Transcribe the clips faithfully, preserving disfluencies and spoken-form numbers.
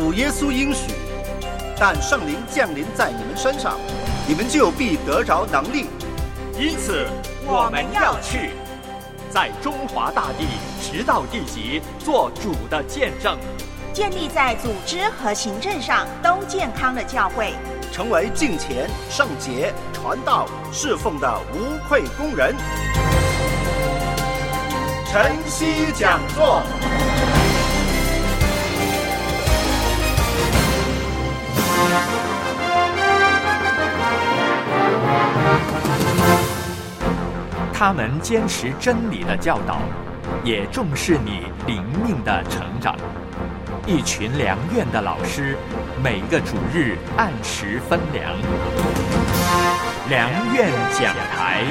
主耶稣应许，但圣灵降临在你们身上，你们就必得着能力。 因此我们要去，在中华大地直到地极做主的见证， 建立在组织和行政上都健康的教会， 成为敬虔、圣洁、传道、侍奉的无愧工人。晨曦讲座。 他们坚持真理的教导，也重视你灵命的成长。一群良院的老师，每个主日按时分粮。良院讲台。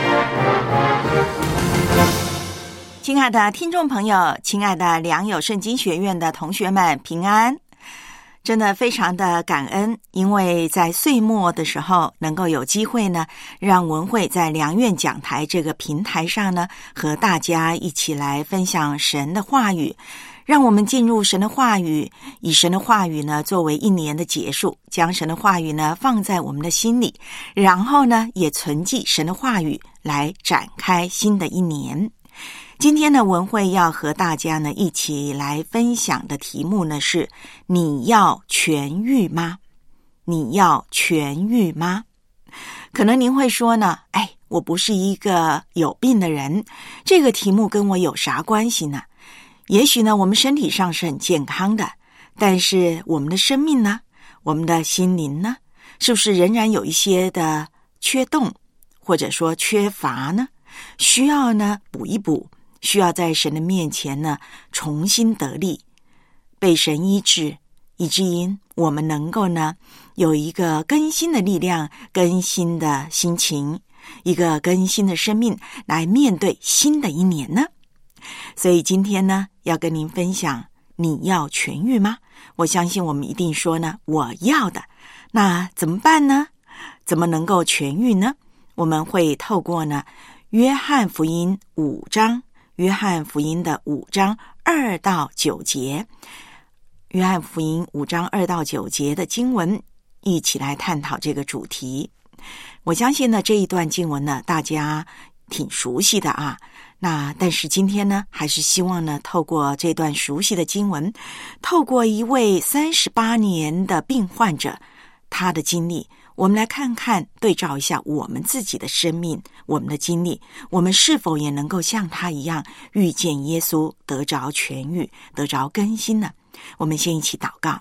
亲爱的听众朋友，亲爱的良友圣经学院的同学们，平安！真的非常的感恩，因为在岁末的时候能够有机会呢，让文慧在良院讲台这个平台上呢，和大家一起来分享神的话语，让我们进入神的话语，以神的话语呢作为一年的结束，将神的话语呢放在我们的心里，然后呢也存记神的话语来展开新的一年。今天呢，文慧要和大家呢一起来分享的题目呢是：你要痊愈吗？你要痊愈吗？可能您会说呢，哎，我不是一个有病的人，这个题目跟我有啥关系呢？也许呢，我们身体上是很健康的，但是我们的生命呢，我们的心灵呢，是不是仍然有一些的缺洞，或者说缺乏呢？需要呢补一补，需要在神的面前呢重新得力，被神医治，以至于我们能够呢有一个更新的力量，更新的心情，一个更新的生命来面对新的一年呢。所以今天呢要跟您分享，你要痊愈吗？我相信我们一定说呢我要的。那怎么办呢？怎么能够痊愈呢？我们会透过呢约翰福音五章，约翰福音的五章二到九节，约翰福音五章二到九节的经文，一起来探讨这个主题。我相信呢这一段经文呢大家挺熟悉的啊，那但是今天呢还是希望呢透过这段熟悉的经文，透过一位三十八年的病患者他的经历，我们来看看，对照一下我们自己的生命，我们的经历，我们是否也能够像他一样遇见耶稣，得着痊愈，得着更新呢？我们先一起祷告。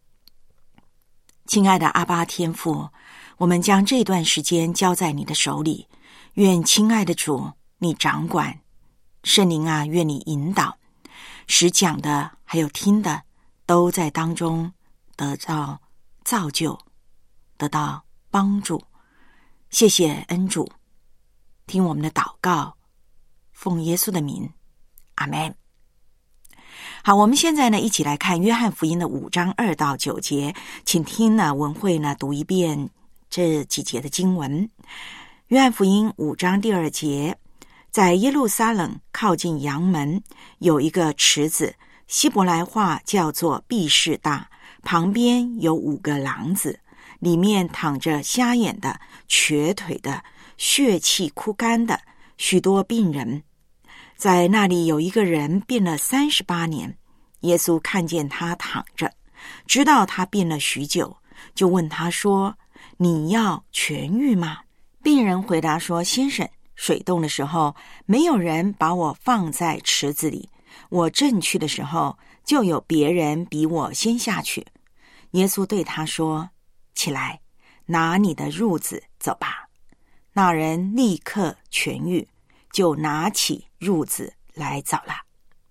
亲爱的阿爸天父，我们将这段时间交在你的手里，愿亲爱的主你掌管，圣灵啊，愿你引导，使讲的还有听的都在当中得到造就，得到帮助。谢谢恩主，听我们的祷告，奉耶稣的名，阿们。好，我们现在呢一起来看约翰福音的五章二到九节，请听呢文慧呢读一遍这几节的经文。约翰福音五章第二节，在耶路撒冷靠近羊门有一个池子，希伯来话叫做毕士大，旁边有五个廊子，里面躺着瞎眼的、瘸腿的、血气枯干的许多病人。在那里有一个人病了三十八年，耶稣看见他躺着，知道他病了许久，就问他说：你要痊愈吗？病人回答说：先生，水动的时候，没有人把我放在池子里，我正去的时候，就有别人比我先下去。耶稣对他说：起来，拿你的褥子走吧。那人立刻痊愈，就拿起褥子来走了。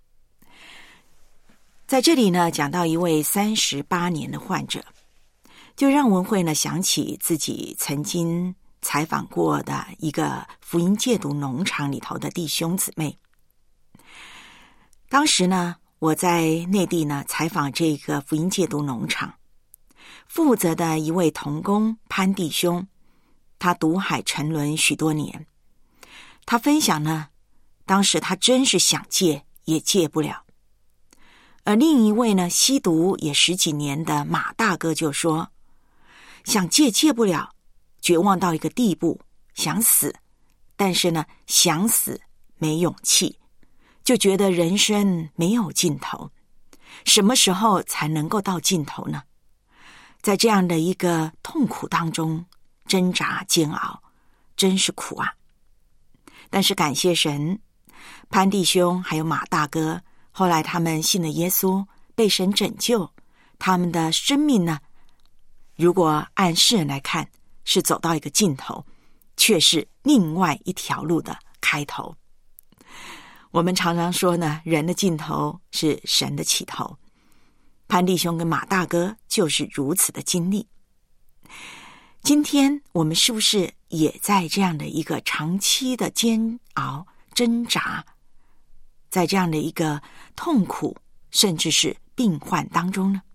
在这里呢，讲到一位三十八年的患者，就让文慧呢想起自己曾经采访过的一个福音戒毒农场里头的弟兄姊妹。当时呢，我在内地呢采访这个福音戒毒农场，负责的一位同工潘弟兄，他毒海沉沦许多年。他分享呢，当时他真是想戒也戒不了， 而另一位呢，吸毒也十几年的马大哥就说，想戒戒不了，绝望到一个地步，想死，但是呢，想死没勇气，就觉得人生没有尽头，什么时候才能够到尽头呢？在这样的一个痛苦当中挣扎煎熬，真是苦啊。但是感谢神，潘弟兄还有马大哥，后来他们信了耶稣，被神拯救，他们的生命呢，如果按世人来看，是走到一个尽头，却是另外一条路的开头。我们常常说呢，人的尽头是神的起头。潘弟兄跟马大哥就是如此的经历。今天我们是不是也在这样的一个长期的煎熬挣扎，在这样的一个痛苦甚至是病患当中呢？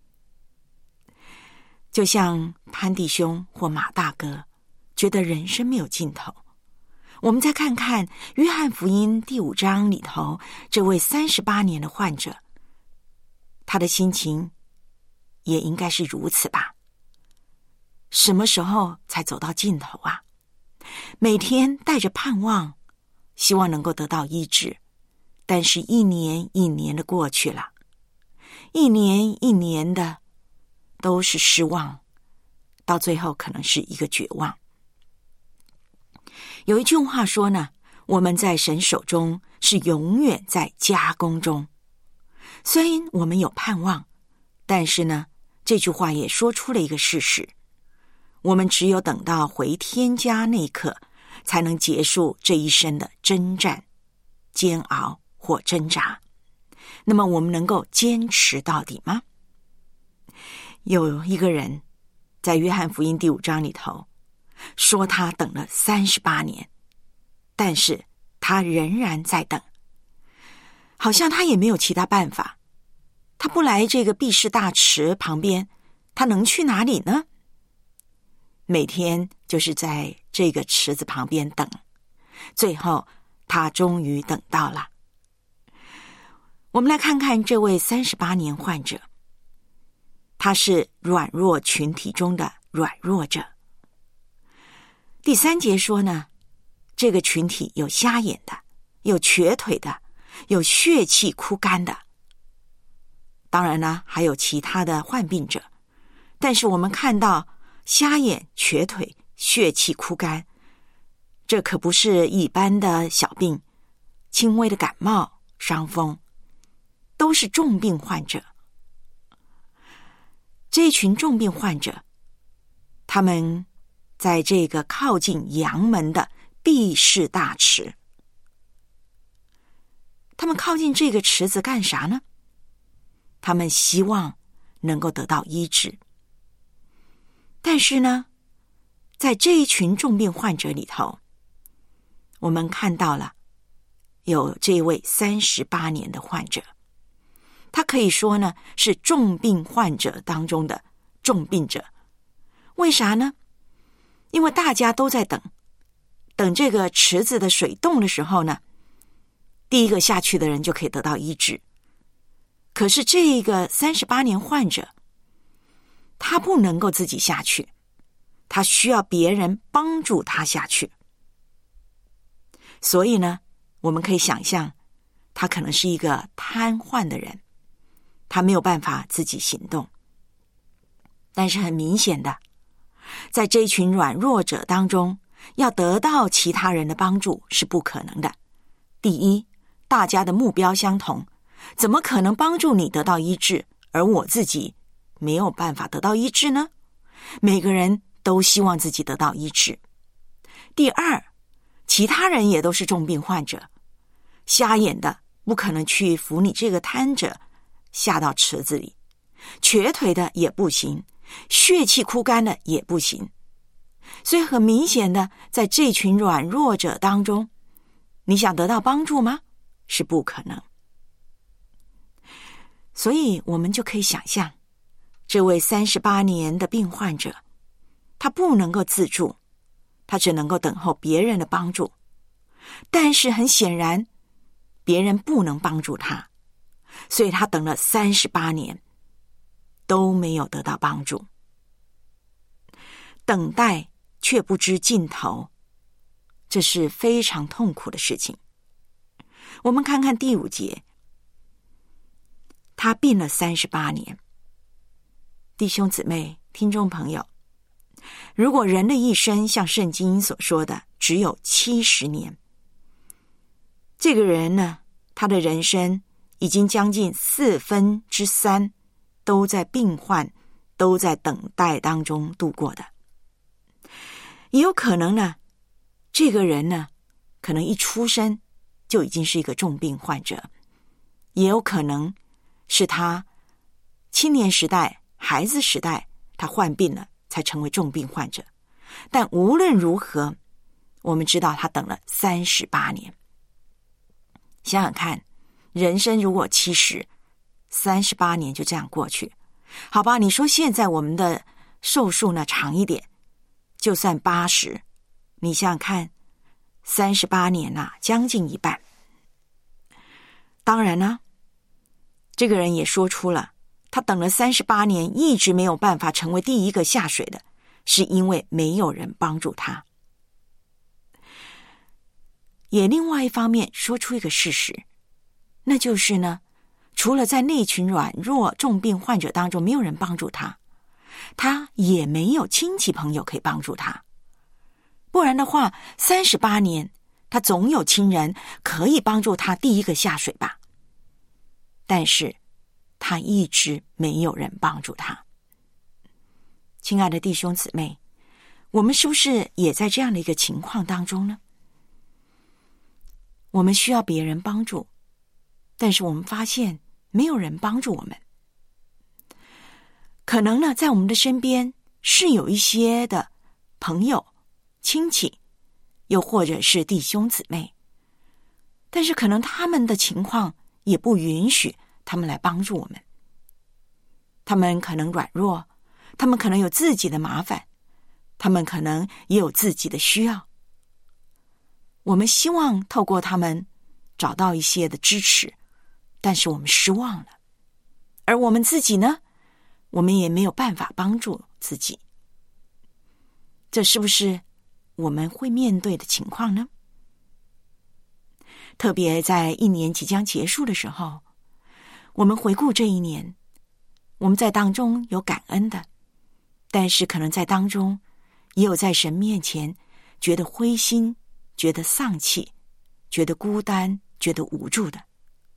就像潘弟兄或马大哥觉得人生没有尽头，我们再看看约翰福音第五章里头这位三十八年的患者，他的心情也应该是如此吧。什么时候才走到尽头啊？每天带着盼望，希望能够得到医治，但是一年一年的过去了，一年一年的都是失望，到最后可能是一个绝望。有一句话说呢，我们在神手中是永远在加工中。虽然我们有盼望，但是呢，这句话也说出了一个事实，我们只有等到回天家那一刻，才能结束这一生的征战、煎熬或挣扎。那么我们能够坚持到底吗？有一个人在约翰福音第五章里头说，他等了三十八年，但是他仍然在等，好像他也没有其他办法。他不来这个毕士大池旁边，他能去哪里呢？每天就是在这个池子旁边等，最后他终于等到了。我们来看看这位三十八年患者，他是软弱群体中的软弱者。第三节说呢，这个群体有瞎眼的，有瘸腿的，有血气枯干的，当然呢，还有其他的患病者。但是我们看到瞎眼、瘸腿、血气枯干，这可不是一般的小病，轻微的感冒、伤风，都是重病患者。这一群重病患者，他们在这个靠近阳门的毕士大池，他们靠近这个池子干啥呢？他们希望能够得到医治。但是呢，在这一群重病患者里头，我们看到了有这位三十八年的患者，他可以说呢是重病患者当中的重病者。为啥呢？因为大家都在等，等这个池子的水动的时候呢，第一个下去的人就可以得到医治。可是这个三十八年患者，他不能够自己下去，他需要别人帮助他下去。所以呢，我们可以想象，他可能是一个瘫痪的人，他没有办法自己行动。但是很明显的，在这群软弱者当中，要得到其他人的帮助是不可能的。第一，大家的目标相同，怎么可能帮助你得到医治，而我自己没有办法得到医治呢？每个人都希望自己得到医治。第二，其他人也都是重病患者，瞎眼的不可能去扶你这个瘫者下到池子里，瘸腿的也不行，血气枯干的也不行。所以很明显的，在这群软弱者当中，你想得到帮助吗？是不可能。所以我们就可以想象，这位三十八年的病患者，他不能够自助，他只能够等候别人的帮助。但是很显然，别人不能帮助他， 所以他等了三十八年都没有得到帮助。等待却不知尽头，这是非常痛苦的事情。我们看看第五节，他病了三十八年。弟兄姊妹、听众朋友，如果人的一生像圣经所说的只有七十年，这个人呢，他的人生已经将近四分之三都在病患、都在等待当中度过的。也有可能呢，这个人呢，可能一出生就已经是一个重病患者，也有可能是他青年时代、孩子时代他患病了才成为重病患者。但无论如何，我们知道他等了三十八年。想想看，人生如果七十，三十八年就这样过去，好吧，你说现在我们的寿数呢长一点，就算八十，你想想看，三十八年啊，将近一半。当然呢，这个人也说出了，他等了三十八年，一直没有办法成为第一个下水的，是因为没有人帮助他。也另外一方面说出一个事实，那就是呢，除了在那群软弱重病患者当中没有人帮助他，他也没有亲戚朋友可以帮助他。不然的话，三十八年他总有亲人可以帮助他第一个下水吧。但是他一直没有人帮助他。亲爱的弟兄姊妹，我们是不是也在这样的一个情况当中呢？我们需要别人帮助，但是我们发现没有人帮助我们。可能呢，在我们的身边是有一些的朋友、亲戚，又或者是弟兄姊妹，但是可能他们的情况也不允许他们来帮助我们。他们可能软弱，他们可能有自己的麻烦，他们可能也有自己的需要。我们希望透过他们找到一些的支持，但是我们失望了。而我们自己呢，我们也没有办法帮助自己。这是不是我们会面对的情况呢？特别在一年即将结束的时候，我们回顾这一年，我们在当中有感恩的，但是可能在当中也有在神面前觉得灰心、觉得丧气、觉得孤单、觉得无助的。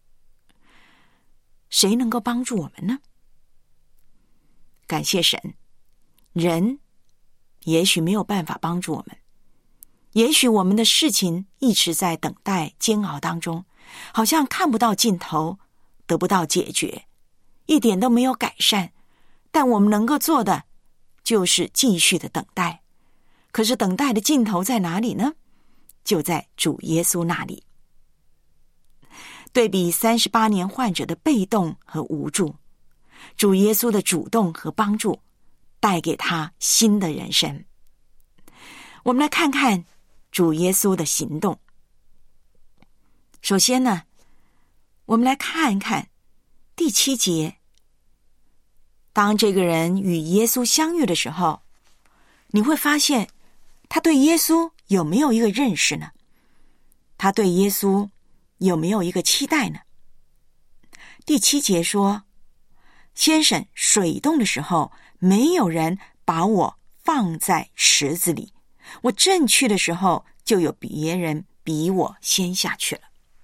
谁能够帮助我们呢？感谢神，人也许没有办法帮助我们，也许我们的事情一直在等待煎熬当中，好像看不到尽头，得不到解决，一点都没有改善。但我们能够做的就是继续的等待。可是等待的尽头在哪里呢？就在主耶稣那里。对比三十八年患者的被动和无助，主耶稣的主动和帮助带给他新的人生。我们来看看主耶稣的行动。首先呢，我们来看一看第七节，当这个人与耶稣相遇的时候，你会发现他对耶稣有没有一个认识呢？他对耶稣有没有一个期待呢？第七节说，先生，水冻的时候，没有人把我放在池子里，我正去的时候，就有别人比我先下去了。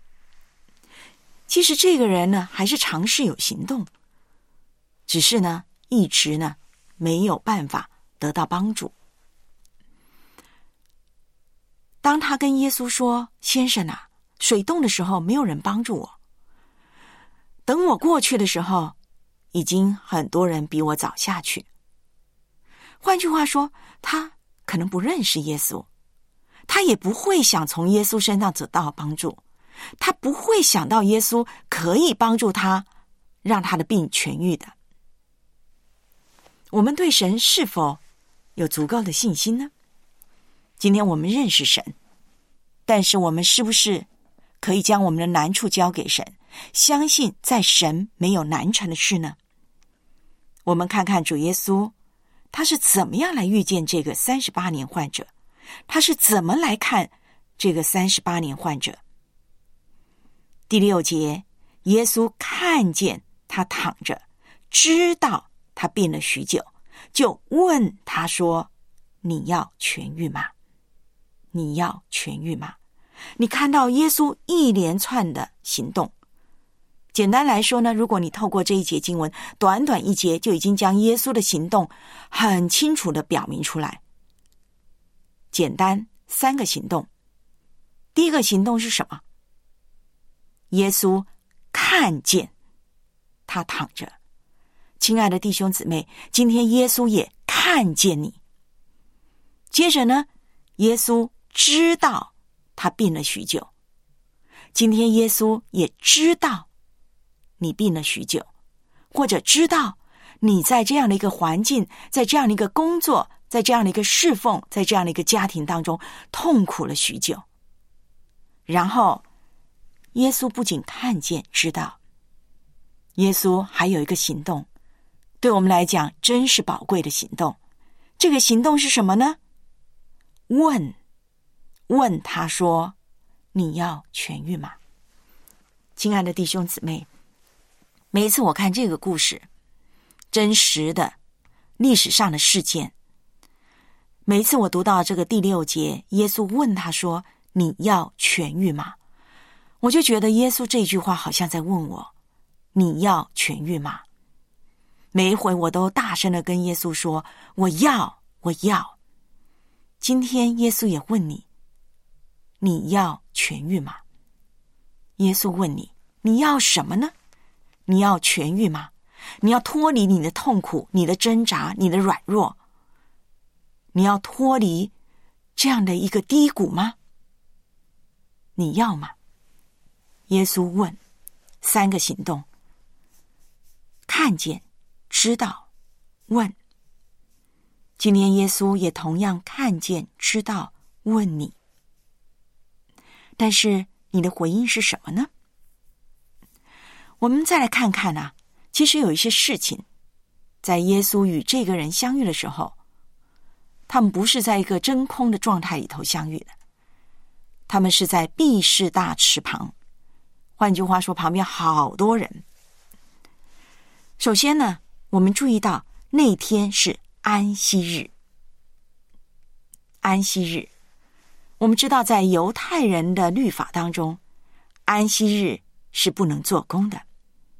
其实这个人呢，还是尝试有行动，只是呢，一直呢，没有办法得到帮助。当他跟耶稣说，先生啊，水冻的时候没有人帮助我，等我过去的时候，已经很多人比我早下去。换句话说，他可能不认识耶稣，他也不会想从耶稣身上得到帮助，他不会想到耶稣可以帮助他，让他的病痊愈的。我们对神是否有足够的信心呢？今天我们认识神，但是我们是不是可以将我们的难处交给神， 相信在神没有难成的事呢？我们看看主耶稣，他是怎么样来遇见这个三十八年患者，他是怎么来看这个三十八年患者。第六节，耶稣看见他躺着，知道他病了许久，就问他说，你要痊愈吗？你要痊愈吗？你看到耶稣一连串的行动。简单来说呢，如果你透过这一节经文，短短一节就已经将耶稣的行动很清楚地表明出来。简单三个行动。第一个行动是什么？耶稣看见他躺着。亲爱的弟兄姊妹，今天耶稣也看见你。接着呢，耶稣知道他病了许久。今天耶稣也知道你病了许久，或者知道你在这样的一个环境，在这样的一个工作，在这样的一个侍奉，在这样的一个家庭当中痛苦了许久。然后耶稣不仅看见知道，耶稣还有一个行动，对我们来讲真是宝贵的行动。这个行动是什么呢？问问他说，你要痊愈吗？亲爱的弟兄姊妹，每一次我看这个故事，真实的历史上的事件，每一次我读到这个第六节，耶稣问他说，你要痊愈吗？我就觉得耶稣这句话好像在问我，你要痊愈吗？每一回我都大声的跟耶稣说，我要，我要。今天耶稣也问你，你要痊愈吗？耶稣问你，你要什么呢？你要痊愈吗？你要脱离你的痛苦，你的挣扎，你的软弱，你要脱离这样的一个低谷吗？你要吗？耶稣问，三个行动：看见、知道、问。今天耶稣也同样看见、知道、问你，但是你的回应是什么呢？我们再来看看啊，其实有一些事情，在耶稣与这个人相遇的时候，他们不是在一个真空的状态里头相遇的，他们是在毕士大池旁。换句话说，旁边好多人。首先呢，我们注意到那天是安息日。安息日，我们知道在犹太人的律法当中，安息日是不能做工的。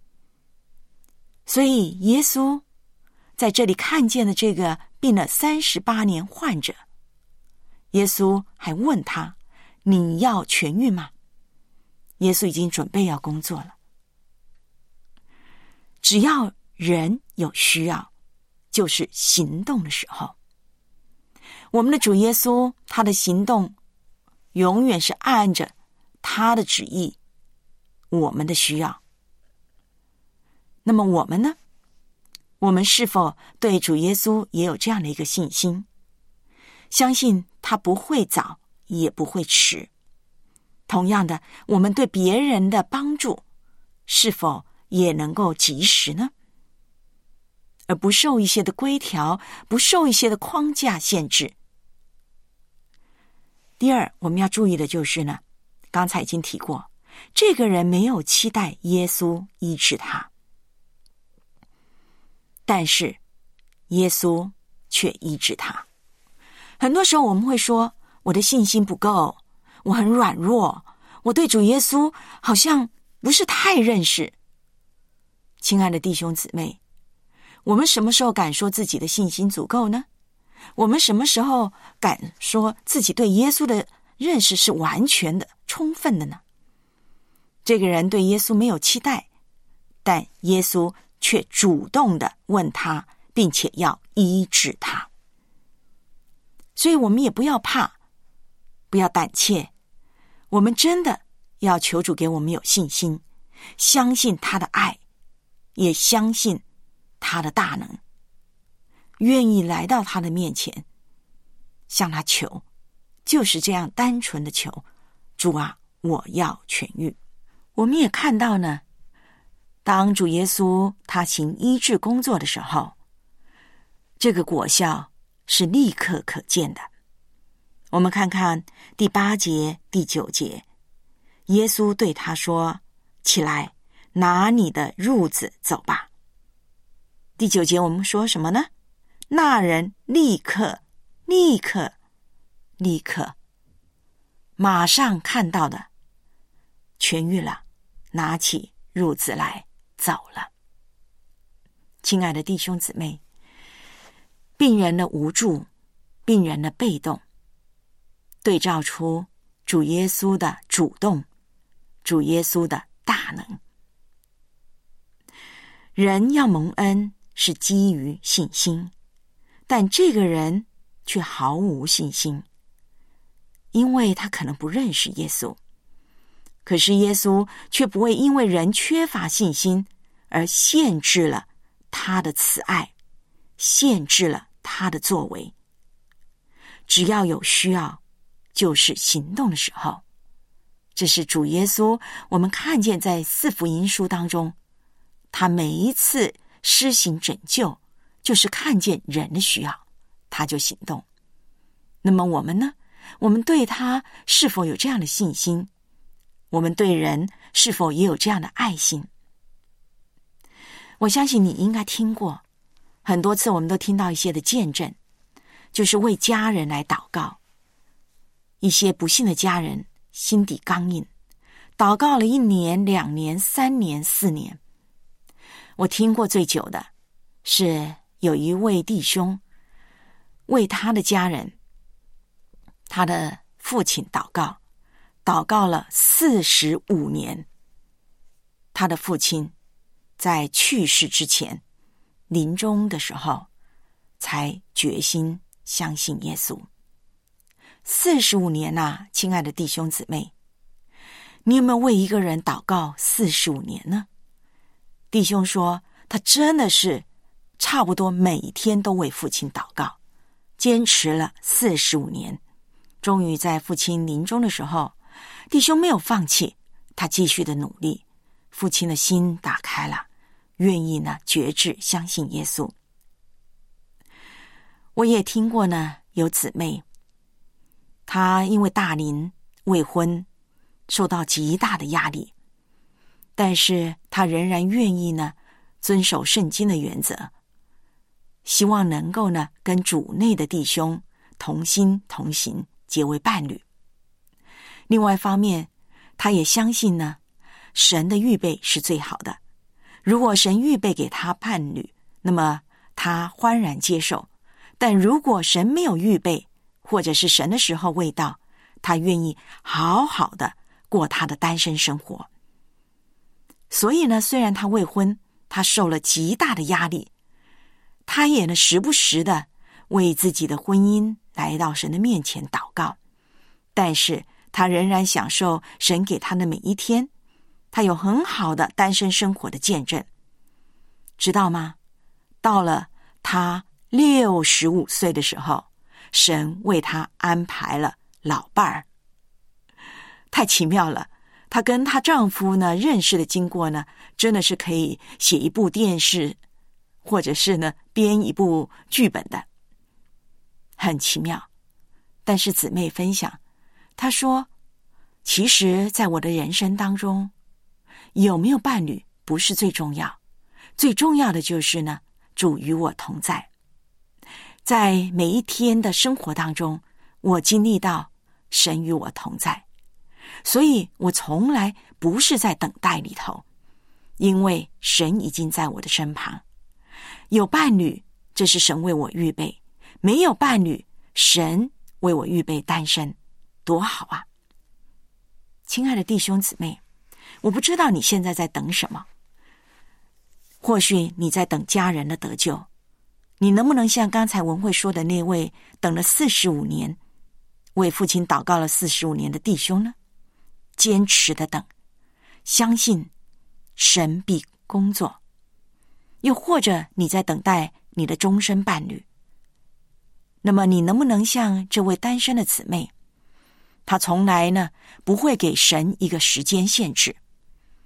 所以耶稣在这里看见了这个病了三十八年患者，耶稣还问他，你要痊愈吗？耶稣已经准备要工作了。只要人有需要，就是行动的时候。我们的主耶稣，他的行动永远是按着他的旨意，我们的需要。那么我们呢？我们是否对主耶稣也有这样的一个信心？相信他不会早，也不会迟。同样的，我们对别人的帮助，是否也能够及时呢？而不受一些的规条，不受一些的框架限制。第二，我们要注意的就是呢，刚才已经提过，这个人没有期待耶稣医治他，但是耶稣却医治他。很多时候我们会说，我的信心不够，我很软弱，我对主耶稣好像不是太认识。亲爱的弟兄姊妹，我们什么时候敢说自己的信心足够呢？我们什么时候敢说自己对耶稣的认识是完全的、充分的呢？这个人对耶稣没有期待，但耶稣却主动的问他，并且要医治他。所以我们也不要怕，不要胆怯，我们真的要求主给我们有信心，相信他的爱，也相信他的大能，愿意来到他的面前，向他求，就是这样单纯的求，主啊，我要痊愈。 我们也看到呢，当主耶稣他行医治工作的时候，这个果效是立刻可见的。我们看看第八节、第九节，耶稣对他说：起来，拿你的褥子走吧。第九节我们说什么呢？那人立刻、立刻、立刻，马上看到的，痊愈了，拿起褥子来走了。亲爱的弟兄姊妹，病人的无助，病人的被动，对照出主耶稣的主动，主耶稣的大能。人要蒙恩是基于信心，但这个人却毫无信心，因为他可能不认识耶稣。可是耶稣却不会因为人缺乏信心而限制了他的慈爱，限制了他的作为。只要有需要，就是行动的时候。这是主耶稣我们看见在四福音书当中，他每一次施行拯救，就是看见人的需要，他就行动。那么我们呢？我们对他是否有这样的信心？我们对人是否也有这样的爱心？我相信你应该听过很多次，我们都听到一些的见证，就是为家人来祷告。一些不幸的家人心底刚硬，祷告了一年、两年、三年、四年。我听过最久的是有一位弟兄为他的家人，他的父亲祷告，祷告了四十五年。他的父亲在去世之前，临终的时候，才决心相信耶稣。四十五年啊，亲爱的弟兄姊妹，你有没有为一个人祷告四十五年呢？弟兄说，他真的是差不多每天都为父亲祷告，坚持了四十五年。终于在父亲临终的时候，弟兄没有放弃，他继续的努力，父亲的心打开了，愿意呢决志相信耶稣。我也听过呢，有姊妹，她因为大龄未婚，受到极大的压力，但是她仍然愿意呢遵守圣经的原则，希望能够呢跟主内的弟兄同心同行，结为伴侣。另外一方面，他也相信呢，神的预备是最好的。如果神预备给他伴侣，那么他欢然接受；但如果神没有预备，或者是神的时候未到，他愿意好好的过他的单身生活。所以呢，虽然他未婚，他受了极大的压力，他也呢时不时的为自己的婚姻来到神的面前祷告，但是他仍然享受神给他的每一天，他有很好的单身生活的见证。知道吗？到了他六十五岁的时候，神为他安排了老伴儿，太奇妙了。她跟她丈夫呢认识的经过呢，真的是可以写一部电视，或者是呢编一部剧本的，很奇妙。但是姊妹分享，她说，其实在我的人生当中，有没有伴侣不是最重要，最重要的就是呢，主与我同在。在每一天的生活当中，我经历到神与我同在，所以我从来不是在等待里头，因为神已经在我的身旁。有伴侣，这是神为我预备；没有伴侣，神为我预备单身，多好啊！亲爱的弟兄姊妹，我不知道你现在在等什么，或许你在等家人的得救，你能不能像刚才文慧说的那位等了四十五年，为父亲祷告了四十五年的弟兄呢？坚持的等，相信神必工作。又或者你在等待你的终身伴侣，那么你能不能像这位单身的姊妹，她从来呢不会给神一个时间限制，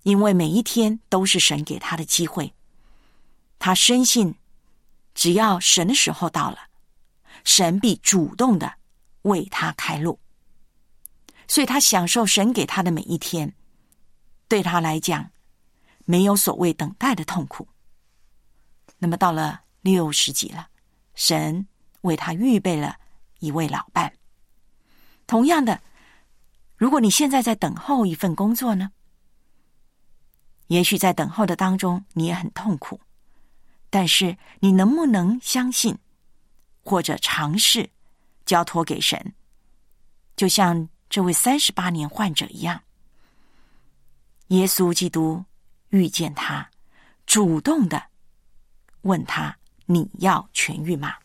因为每一天都是神给他的机会。他深信，只要神的时候到了，神必主动的为他开路。所以他享受神给他的每一天，对他来讲，没有所谓等待的痛苦。那么到了六十几了，神为他预备了一位老伴。同样的，如果你现在在等候一份工作呢，也许在等候的当中你也很痛苦，但是你能不能相信或者尝试交托给神，就像这位三十八年患者一样，耶稣基督遇见他，主动的问他，你要痊愈吗？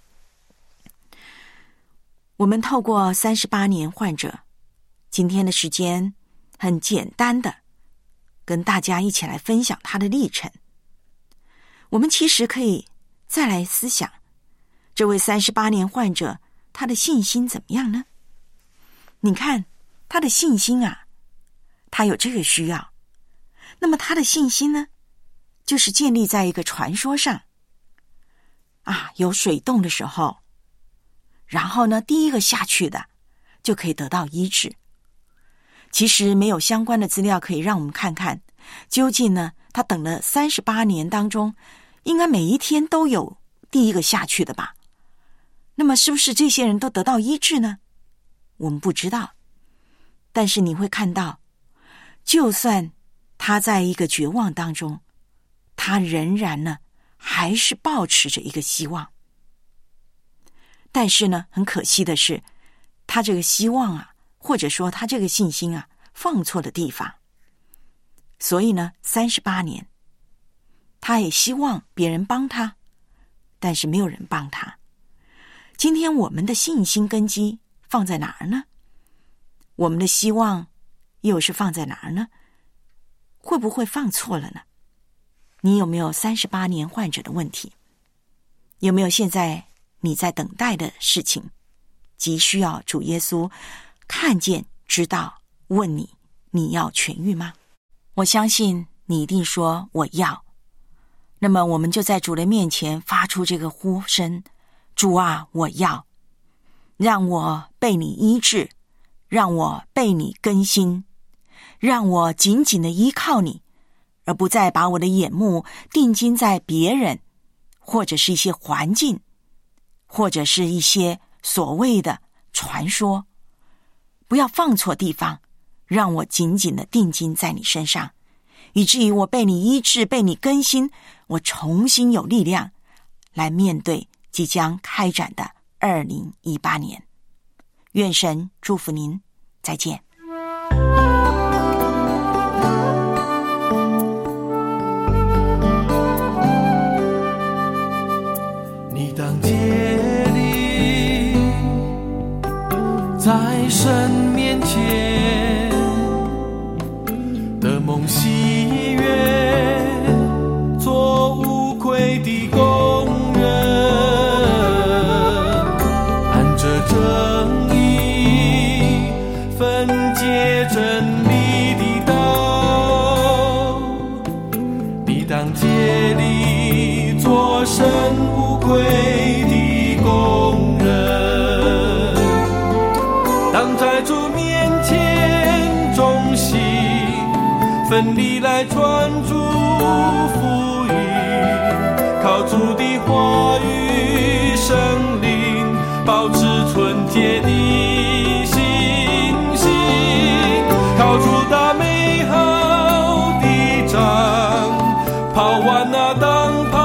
我们透过三十八年患者，今天的时间很简单的跟大家一起来分享他的历程。我们其实可以再来思想，这位三十八年患者他的信心怎么样呢？你看他的信心啊，他有这个需要，那么他的信心呢，就是建立在一个传说上啊，有水洞的时候，然后呢，第一个下去的就可以得到医治。其实没有相关的资料可以让我们看看，究竟呢，他等了三十八年当中，应该每一天都有第一个下去的吧？那么是不是这些人都得到医治呢？我们不知道。但是你会看到，就算他在一个绝望当中，他仍然呢，还是抱持着一个希望。但是呢，很可惜的是，他这个希望啊，或者说他这个信心啊，放错的地方。所以呢，三十八年，他也希望别人帮他，但是没有人帮他。今天我们的信心根基放在哪儿呢？我们的希望又是放在哪儿呢？会不会放错了呢？你有没有三十八年患者的问题？有没有现在你在等待的事情，急需要主耶稣看见、知道，问你，你要痊愈吗？我相信你一定说我要。那么我们就在主的面前发出这个呼声，主啊，我要，让我被你医治，让我被你更新，让我紧紧的依靠你，而不再把我的眼目定睛在别人，或者是一些环境，或者是一些所谓的传说。不要放错地方，让我紧紧的定睛在你身上，以至于我被你医治，被你更新，我重新有力量来面对即将开展的二零一八年。愿神祝福您，再见。 你当竭力在神面前的梦喜悦，做无愧的工人，按着正义分解真理的道。你当竭力做神无愧的工人，当在主面前忠心奋力来传主福音，靠主的话语生灵，保持纯洁的信心，靠主打美好的仗，跑完那当跑